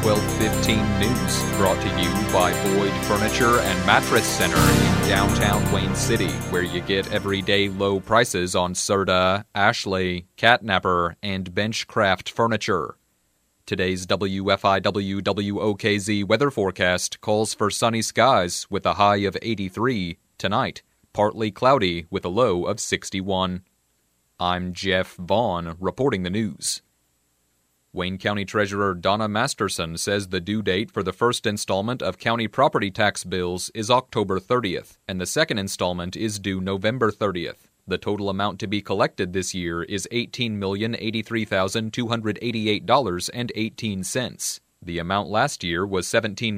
12:15 News, brought to you by Boyd Furniture and Mattress Center in downtown Wayne City, where you get everyday low prices on Serta, Ashley, Catnapper, and Benchcraft furniture. Today's WFIW-WOKZ weather forecast calls for sunny skies with a high of 83. Tonight, partly cloudy with a low of 61. I'm Jeff Vaughn, reporting the news. Wayne County Treasurer Donna Masterson says the due date for the first installment of county property tax bills is October 30th, and the second installment is due November 30th. The total amount to be collected this year is $18,083,288.18. The amount last year was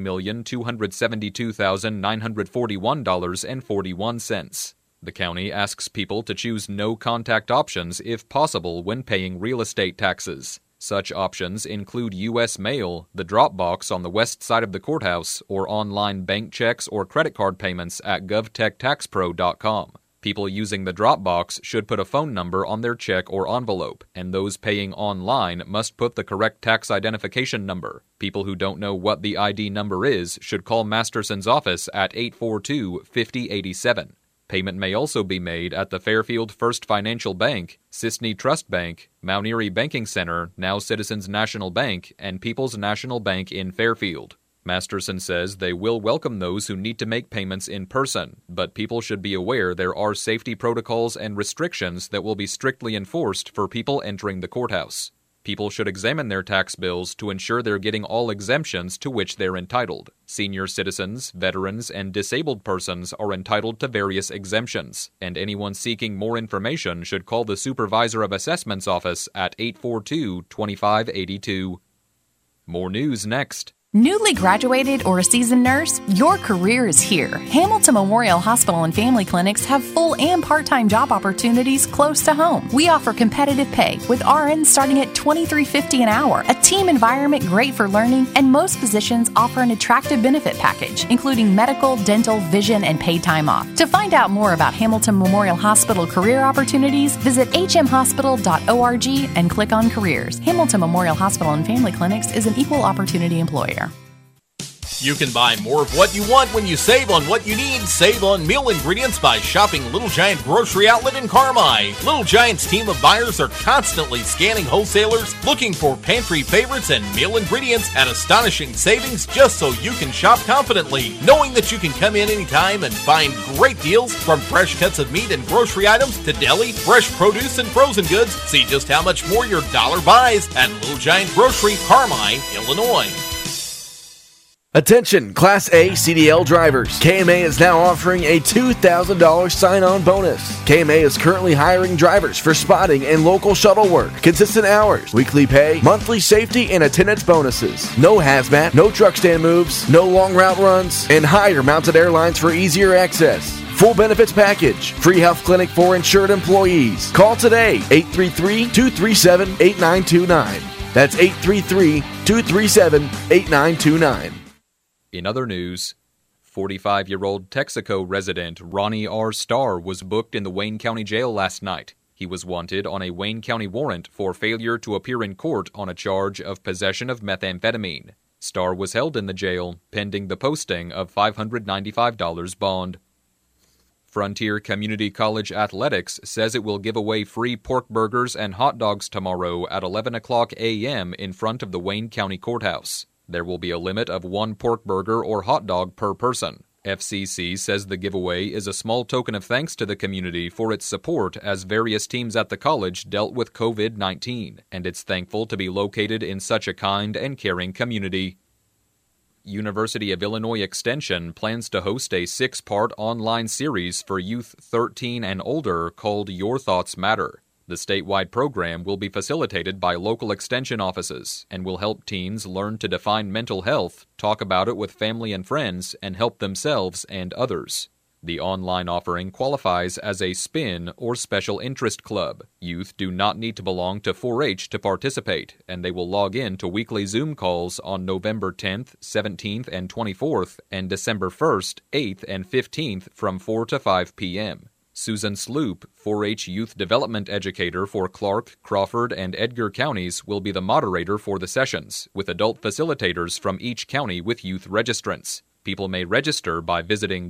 $17,272,941.41. The county asks people to choose no-contact options if possible when paying real estate taxes. Such options include U.S. mail, the drop box on the west side of the courthouse, or online bank checks or credit card payments at govtechtaxpro.com. People using the drop box should put a phone number on their check or envelope, and those paying online must put the correct tax identification number. People who don't know what the ID number is should call Masterson's office at 842-5087. Payment may also be made at the Fairfield First Financial Bank, Sisney Trust Bank, Mount Airy Banking Center, now Citizens National Bank, and People's National Bank in Fairfield. Masterson says they will welcome those who need to make payments in person, but people should be aware there are safety protocols and restrictions that will be strictly enforced for people entering the courthouse. People should examine their tax bills to ensure they're getting all exemptions to which they're entitled. Senior citizens, veterans, and disabled persons are entitled to various exemptions, and anyone seeking more information should call the Supervisor of Assessments office at 842-2582. More news next. Newly graduated or a seasoned nurse, your career is here. Hamilton Memorial Hospital and Family Clinics have full and part-time job opportunities close to home. We offer competitive pay with RNs starting at $23.50 an hour, a team environment great for learning, and most positions offer an attractive benefit package, including medical, dental, vision, and paid time off. To find out more about Hamilton Memorial Hospital career opportunities, visit hmhospital.org and click on Careers. Hamilton Memorial Hospital and Family Clinics is an equal opportunity employer. You can buy more of what you want when you save on what you need. Save on meal ingredients by shopping Little Giant Grocery Outlet in Carmi. Little Giant's team of buyers are constantly scanning wholesalers, looking for pantry favorites and meal ingredients at astonishing savings just so you can shop confidently, knowing that you can come in anytime and find great deals from fresh cuts of meat and grocery items to deli, fresh produce, and frozen goods. See just how much more your dollar buys at Little Giant Grocery, Carmi, Illinois. Attention, Class A CDL drivers. KMA is now offering a $2,000 sign-on bonus. KMA is currently hiring drivers for spotting and local shuttle work, consistent hours, weekly pay, monthly safety, and attendance bonuses. No hazmat, no truck stand moves, no long route runs, and higher mounted airlines for easier access. Full benefits package. Free health clinic for insured employees. Call today, 833-237-8929. That's 833-237-8929. In other news, 45-year-old Texaco resident Ronnie R. Starr was booked in the Wayne County Jail last night. He was wanted on a Wayne County warrant for failure to appear in court on a charge of possession of methamphetamine. Starr was held in the jail pending the posting of $595 bond. Frontier Community College Athletics says it will give away free pork burgers and hot dogs tomorrow at 11 o'clock a.m. in front of the Wayne County Courthouse. There will be a limit of one pork burger or hot dog per person. FCC says the giveaway is a small token of thanks to the community for its support as various teams at the college dealt with COVID-19, and it's thankful to be located in such a kind and caring community. University of Illinois Extension plans to host a 6-part online series for youth 13 and older called Your Thoughts Matter. The statewide program will be facilitated by local extension offices and will help teens learn to define mental health, talk about it with family and friends, and help themselves and others. The online offering qualifies as a SPIN or special interest club. Youth do not need to belong to 4-H to participate, and they will log in to weekly Zoom calls on November 10th, 17th, and 24th, and December 1st, 8th, and 15th from 4 to 5 p.m. Susan Sloop, 4-H youth development educator for Clark, Crawford, and Edgar counties, will be the moderator for the sessions, with adult facilitators from each county with youth registrants. People may register by visiting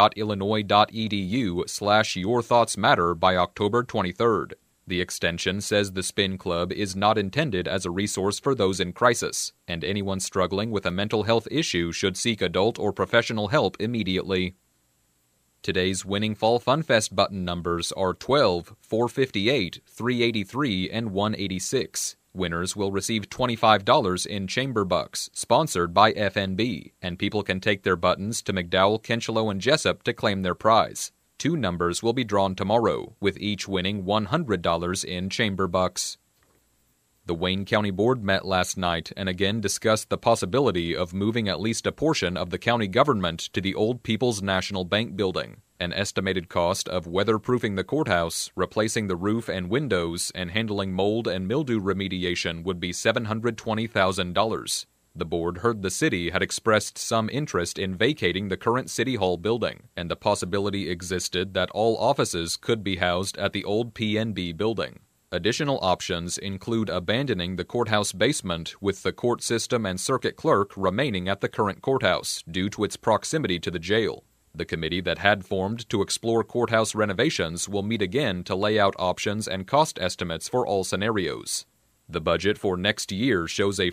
go.illinois.edu/yourthoughtsmatter by October 23rd. The extension says the Spin Club is not intended as a resource for those in crisis, and anyone struggling with a mental health issue should seek adult or professional help immediately. Today's winning Fall Fun Fest button numbers are 12, 458, 383, and 186. Winners will receive $25 in Chamber Bucks, sponsored by FNB, and people can take their buttons to McDowell, Kenshalo, and Jessup to claim their prize. 2 numbers will be drawn tomorrow, with each winning $100 in Chamber Bucks. The Wayne County Board met last night and again discussed the possibility of moving at least a portion of the county government to the old People's National Bank building. An estimated cost of weatherproofing the courthouse, replacing the roof and windows, and handling mold and mildew remediation would be $720,000. The board heard the city had expressed some interest in vacating the current City Hall building, and the possibility existed that all offices could be housed at the old PNB building. Additional options include abandoning the courthouse basement, with the court system and circuit clerk remaining at the current courthouse due to its proximity to the jail. The committee that had formed to explore courthouse renovations will meet again to lay out options and cost estimates for all scenarios. The budget for next year shows a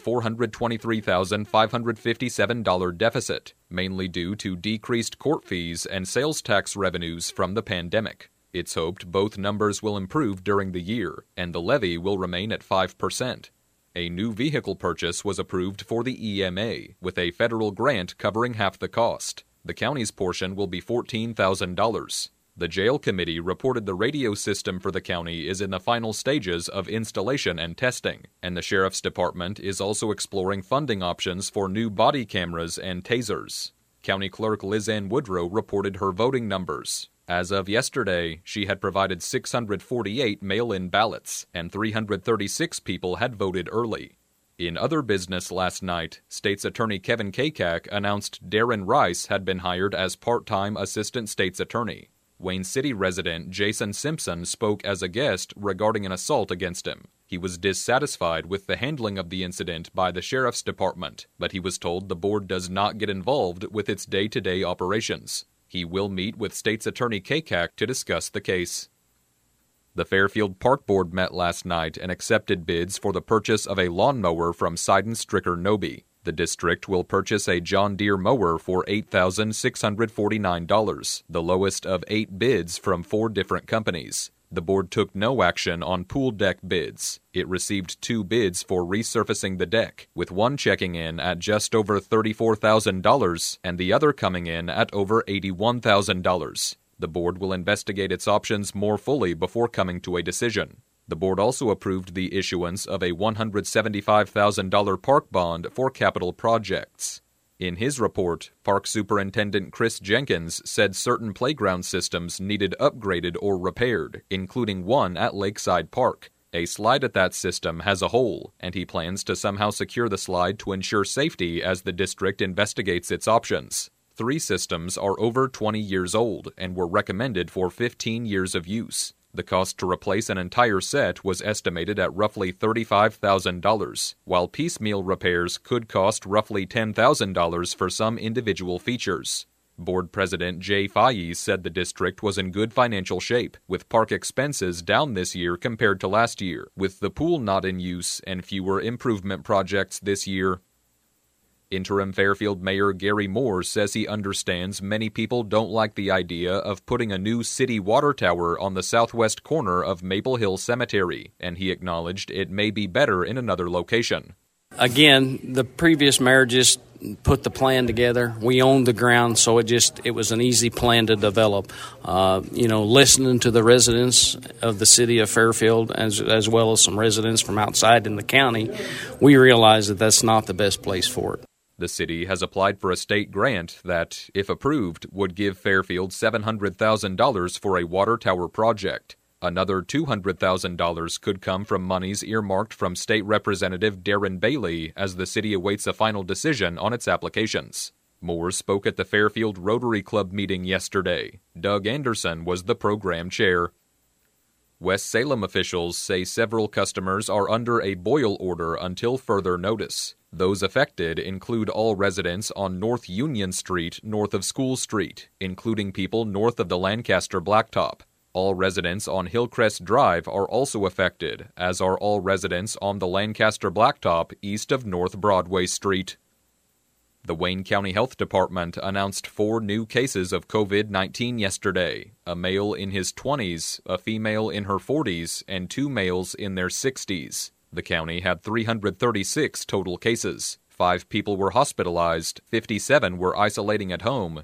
$423,557 deficit, mainly due to decreased court fees and sales tax revenues from the pandemic. It's hoped both numbers will improve during the year, and the levy will remain at 5%. A new vehicle purchase was approved for the EMA, with a federal grant covering half the cost. The county's portion will be $14,000. The jail committee reported the radio system for the county is in the final stages of installation and testing, and the sheriff's department is also exploring funding options for new body cameras and tasers. County Clerk Liz Ann Woodrow reported her voting numbers. As of yesterday, she had provided 648 mail-in ballots, and 336 people had voted early. In other business last night, State's Attorney Kevin Kakak announced Darren Rice had been hired as part-time Assistant State's Attorney. Wayne City resident Jason Simpson spoke as a guest regarding an assault against him. He was dissatisfied with the handling of the incident by the Sheriff's Department, but he was told the board does not get involved with its day-to-day operations. He will meet with State's Attorney Kakak to discuss the case. The Fairfield Park Board met last night and accepted bids for the purchase of a lawnmower from Sidon Stricker Nobe. The district will purchase a John Deere mower for $8,649, the lowest of 8 bids from 4 different companies. The board took no action on pool deck bids. It received 2 bids for resurfacing the deck, with one checking in at just over $34,000 and the other coming in at over $81,000. The board will investigate its options more fully before coming to a decision. The board also approved the issuance of a $175,000 park bond for capital projects. In his report, Park Superintendent Chris Jenkins said certain playground systems needed upgraded or repaired, including one at Lakeside Park. A slide at that system has a hole, and he plans to somehow secure the slide to ensure safety as the district investigates its options. 3 systems are over 20 years old and were recommended for 15 years of use. The cost to replace an entire set was estimated at roughly $35,000, while piecemeal repairs could cost roughly $10,000 for some individual features. Board President Jay Faye said the district was in good financial shape, with park expenses down this year compared to last year, with the pool not in use and fewer improvement projects this year. Interim Fairfield Mayor Gary Moore says he understands many people don't like the idea of putting a new city water tower on the southwest corner of Maple Hill Cemetery, and he acknowledged it may be better in another location. Again, the previous mayor just put the plan together. We owned the ground, so it was an easy plan to develop. Listening to the residents of the city of Fairfield, as well as some residents from outside in the county, we realized that that's not the best place for it. The city has applied for a state grant that, if approved, would give Fairfield $700,000 for a water tower project. Another $200,000 could come from monies earmarked from State Representative Darren Bailey as the city awaits a final decision on its applications. Moore spoke at the Fairfield Rotary Club meeting yesterday. Doug Anderson was the program chair. West Salem officials say several customers are under a boil order until further notice. Those affected include all residents on North Union Street north of School Street, including people north of the Lancaster Blacktop. All residents on Hillcrest Drive are also affected, as are all residents on the Lancaster Blacktop east of North Broadway Street. The Wayne County Health Department announced 4 new cases of COVID-19 yesterday, a male in his 20s, a female in her 40s, and 2 males in their 60s. The county had 336 total cases. 5 people were hospitalized, 57 were isolating at home,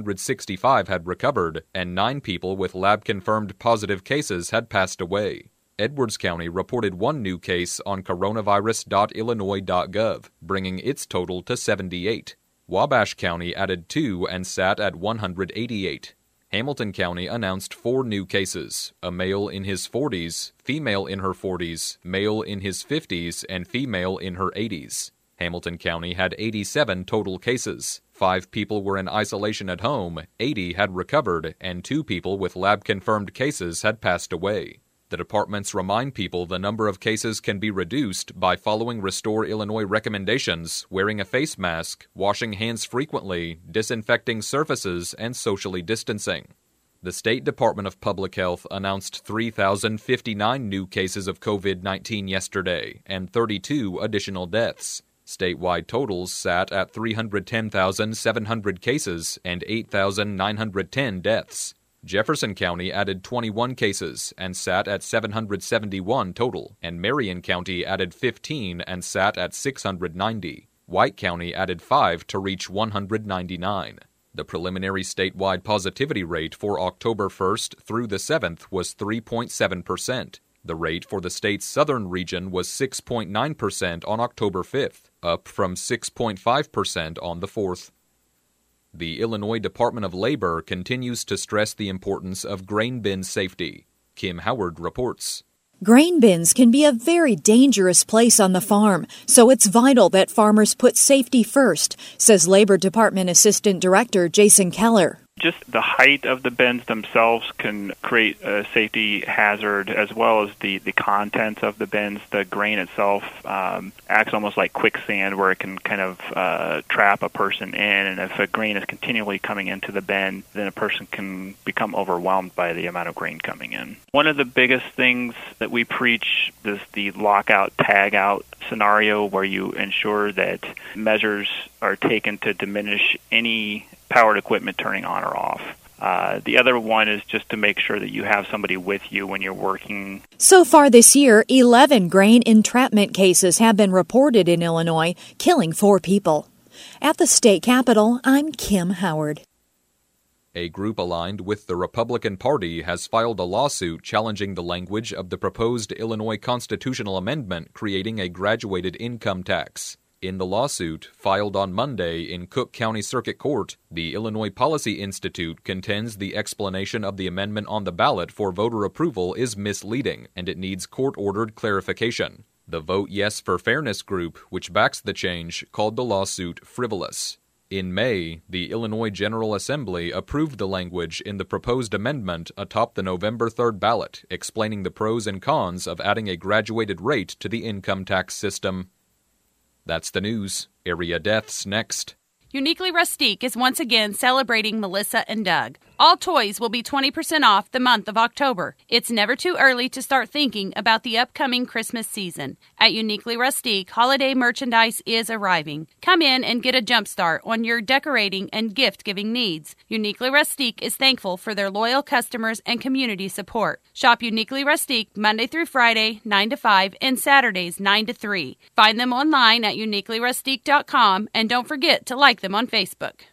265 had recovered, and 9 people with lab-confirmed positive cases had passed away. Edwards County reported 1 new case on coronavirus.illinois.gov, bringing its total to 78. Wabash County added 2 and sat at 188. Hamilton County announced 4 new cases, a male in his 40s, female in her 40s, male in his 50s, and female in her 80s. Hamilton County had 87 total cases. 5 people were in isolation at home, 80 had recovered, and 2 people with lab-confirmed cases had passed away. The departments remind people the number of cases can be reduced by following Restore Illinois recommendations, wearing a face mask, washing hands frequently, disinfecting surfaces, and socially distancing. The State Department of Public Health announced 3,059 new cases of COVID-19 yesterday and 32 additional deaths. Statewide totals sat at 310,700 cases and 8,910 deaths. Jefferson County added 21 cases and sat at 771 total, and Marion County added 15 and sat at 690. White County added 5 to reach 199. The preliminary statewide positivity rate for October 1st through the 7th was 3.7%. The rate for the state's southern region was 6.9% on October 5th, up from 6.5% on the 4th. The Illinois Department of Labor continues to stress the importance of grain bin safety. Kim Howard reports. Grain bins can be a very dangerous place on the farm, so it's vital that farmers put safety first, says Labor Department Assistant Director Jason Keller. Just the height of the bins themselves can create a safety hazard, as well as the contents of the bins. The grain itself acts almost like quicksand, where it can kind of trap a person in, and if a grain is continually coming into the bin, then a person can become overwhelmed by the amount of grain coming in. One of the biggest things that we preach is the lockout, tag-out scenario, where you ensure that measures are taken to diminish any powered equipment turning on or off. The other one is just to make sure that you have somebody with you when you're working. So far this year, 11 grain entrapment cases have been reported in Illinois, killing 4 people. At the state capitol, I'm Kim Howard. A group aligned with the Republican Party has filed a lawsuit challenging the language of the proposed Illinois constitutional amendment creating a graduated income tax. In the lawsuit, filed on Monday in Cook County Circuit Court, the Illinois Policy Institute contends the explanation of the amendment on the ballot for voter approval is misleading, and it needs court-ordered clarification. The Vote Yes for Fairness group, which backs the change, called the lawsuit frivolous. In May, the Illinois General Assembly approved the language in the proposed amendment atop the November 3rd ballot, explaining the pros and cons of adding a graduated rate to the income tax system. That's the news. Area deaths next. Uniquely Rustique is once again celebrating Melissa and Doug. All toys will be 20% off the month of October. It's never too early to start thinking about the upcoming Christmas season. At Uniquely Rustique, holiday merchandise is arriving. Come in and get a jump start on your decorating and gift-giving needs. Uniquely Rustique is thankful for their loyal customers and community support. Shop Uniquely Rustique Monday through Friday, 9 to 5, and Saturdays, 9 to 3. Find them online at uniquelyrustique.com, and don't forget to like them on Facebook.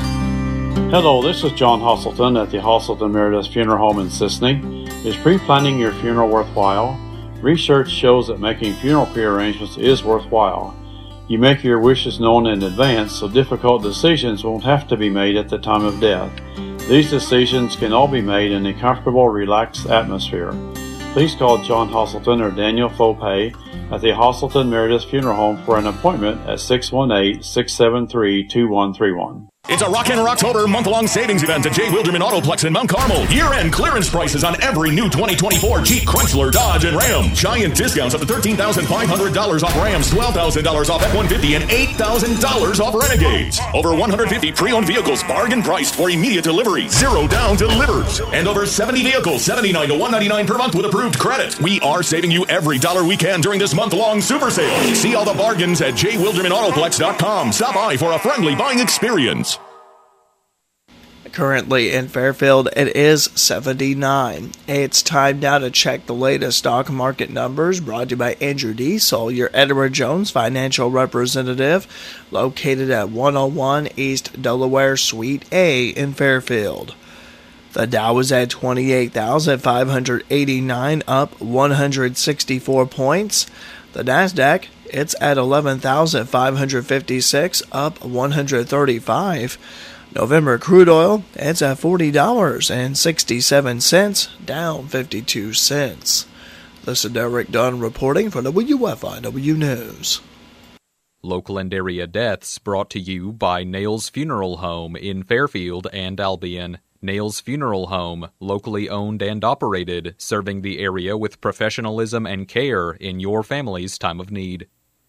Hello, this is John Hostleton at the Hostleton Meredith Funeral Home in Sisney. Is pre-planning your funeral worthwhile? Research shows that making funeral pre-arrangements is worthwhile. You make your wishes known in advance, so difficult decisions won't have to be made at the time of death. These decisions can all be made in a comfortable, relaxed atmosphere. Please call John Hostleton or Daniel Fopay at the Hostleton Meredith Funeral Home for an appointment at 618-673-2131. It's a Rockin' Rocktober month-long savings event at J. Wilderman Autoplex in Mount Carmel. Year-end clearance prices on every new 2024 Jeep, Chrysler, Dodge, and Ram. Giant discounts up to $13,500 off Rams, $12,000 off F-150, and $8,000 off Renegades. Over 150 pre-owned vehicles bargain priced for immediate delivery. 0 down delivers. And over 70 vehicles, $79 to $199 per month with approved credit. We are saving you every dollar we can during this month-long super sale. See all the bargains at jwildermanautoplex.com. Stop by for a friendly buying experience. Currently in Fairfield, it is 79. It's time now to check the latest stock market numbers, brought to you by Andrew Diesel, your Edward Jones financial representative, located at 101 East Delaware Suite A in Fairfield. The Dow is at 28,589, up 164 points. The NASDAQ, it's at 11,556, up 135. November crude oil, it's at $40.67, down 52 cents. This is Derek Dunn reporting for WFIW News. Local and area deaths brought to you by Nails Funeral Home in Fairfield and Albion. Nails Funeral Home, locally owned and operated, serving the area with professionalism and care in your family's time of need.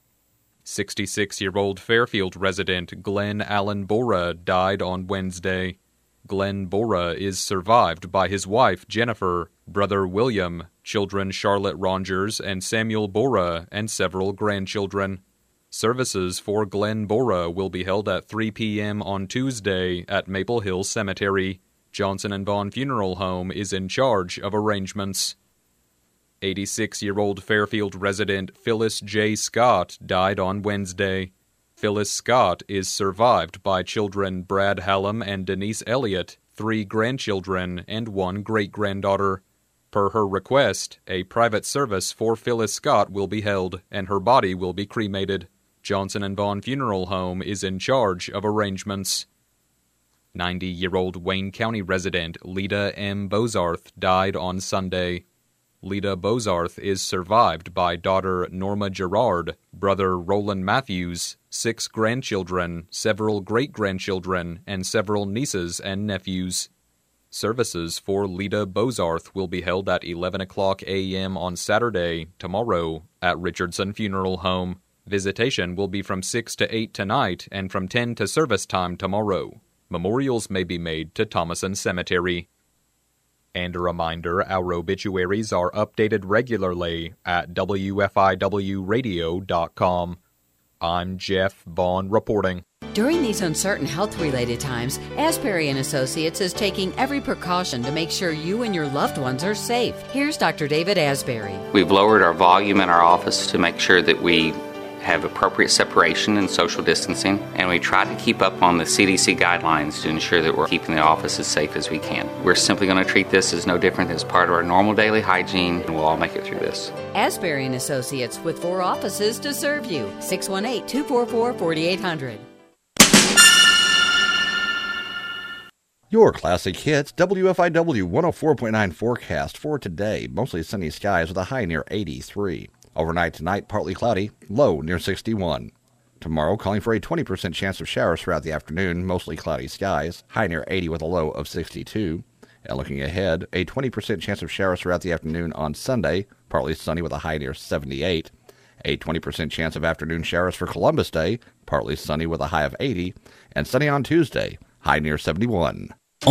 66-year-old Fairfield resident Glenn Allen Bora died on Wednesday. Glenn Bora is survived by his wife Jennifer, brother William, children Charlotte Rogers and Samuel Bora, and several grandchildren. Services for Glenn Bora will be held at 3 p.m. on Tuesday at Maple Hill Cemetery. Johnson & Vaughn Funeral Home is in charge of arrangements. 86-year-old Fairfield resident Phyllis J. Scott died on Wednesday. Phyllis Scott is survived by children Brad Hallam and Denise Elliott, 3 grandchildren, and 1 great-granddaughter. Per her request, a private service for Phyllis Scott will be held, and her body will be cremated. Johnson & Vaughn Funeral Home is in charge of arrangements. 90-year-old Wayne County resident Lita M. Bozarth died on Sunday. Lita Bozarth is survived by daughter Norma Gerard, brother Roland Matthews, 6 grandchildren, several great-grandchildren, and several nieces and nephews. Services for Lita Bozarth will be held at 11 o'clock a.m. on Saturday, tomorrow, at Richardson Funeral Home. Visitation will be from 6 to 8 tonight and from 10 to service time tomorrow. Memorials may be made to Thomason Cemetery. And a reminder, our obituaries are updated regularly at WFIWradio.com. I'm Jeff Vaughn reporting. During these uncertain health-related times, Asbury & Associates is taking every precaution to make sure you and your loved ones are safe. Here's Dr. David Asbury. We've lowered our volume in our office to make sure that we have appropriate separation and social distancing, and we try to keep up on the CDC guidelines to ensure that we're keeping the office as safe as we can. We're simply going to treat this as no different as part of our normal daily hygiene, and we'll all make it through this. Asbury & Associates, with 4 offices to serve you. 618-244-4800. Your classic hits, WFIW 104.9 forecast for today. Mostly sunny skies with a high near 83. Overnight tonight, partly cloudy, low near 61. Tomorrow, calling for a 20% chance of showers throughout the afternoon, mostly cloudy skies, high near 80 with a low of 62. And looking ahead, a 20% chance of showers throughout the afternoon on Sunday, partly sunny with a high near 78. A 20% chance of afternoon showers for Columbus Day, partly sunny with a high of 80. And sunny on Tuesday, high near 71.